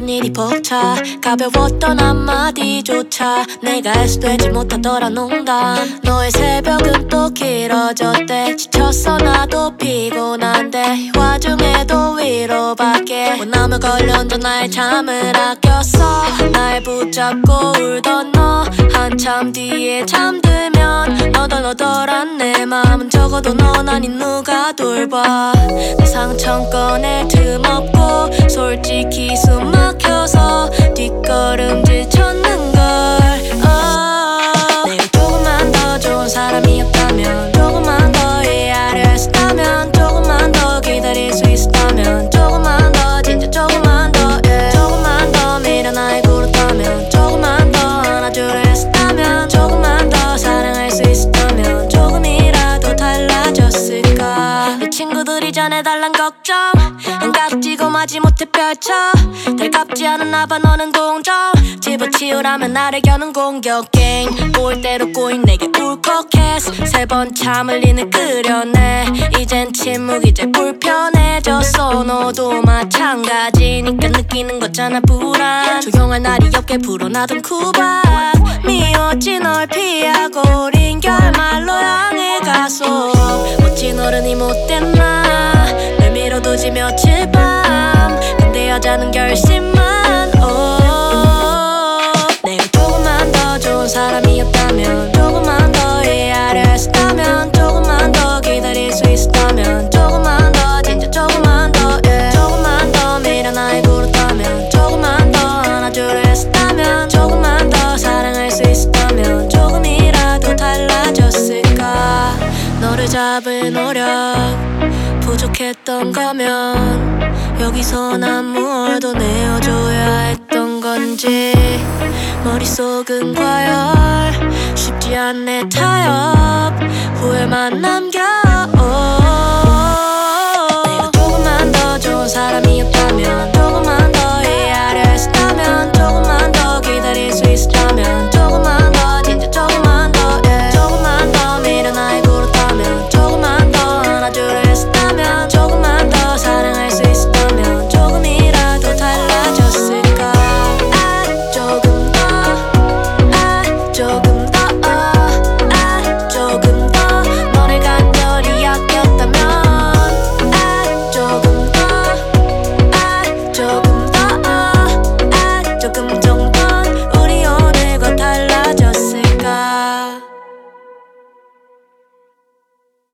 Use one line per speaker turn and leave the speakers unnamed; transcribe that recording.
모든 일이 벅차 가벼웠던 한마디조차 내가 해소되지 못하더라 농담 너의 새벽은 또 길어졌대 지쳤어 나도 피곤한데 이 와중에도 위로밖에 원함을 걸려온다 나의 잠을 아꼈어 날 붙잡고 울던 너 한참 뒤에 잠들면 너덜너덜한 내 마음은 적어도 넌 아닌 누가 돌봐 내 상처 꺼낼 틈 없고 솔직히 숨 막혀서 뒷걸음질 쳤는걸 내가 조금만 더 좋은 사람이었다면 조금만 더 이해하려 했었다면 조금만 더 기다릴 수 있었다면 조금만 더 진짜 조금만 더 조금만 더 미련하게 굴었다면 조금만 더 안아주려 했었다면 조금만 더 사랑할 수 있었다면 조금이라도 달라졌을까 내 친구들이 전해달란 걱정 안깍지고 마지못해 펼쳐 달갑지 않았나 봐 너는 동정 집어치우라면 나를 겨눈 공격 게임 꼬일 대로 꼬인 내게 울컥했어 세 번 참을 리는 끓여내 이젠 침묵 이제 불편해졌어 너도 마찬가지니까 느끼는 거잖아 불안 조용할 날이 없게 불어나던 쿠박 미웠지 널 피하고 우린 결말로 향해 가서 멋진 어른이 못된 나날 밀어두지 며칠 밤 근데 여자는 결심만 내가 조금만 더 좋은 사람이었다면 조금만 더 이해하려 했었다면 조금만 더 기다릴 수 있었다면 조금만 더 진짜 조금만 더 조금만 더 미련하게 굴었다면 조금만 더 안아주려 했었다면 조금만 더 사랑할 수 있었다면 조금이라도 달라졌을까 너를 잡을 노력 부족했던 거면 여기서 난 뭘 더 내어줘야 했던 건지 머릿속은 과열 쉽지 않네 타협 후회만 남겨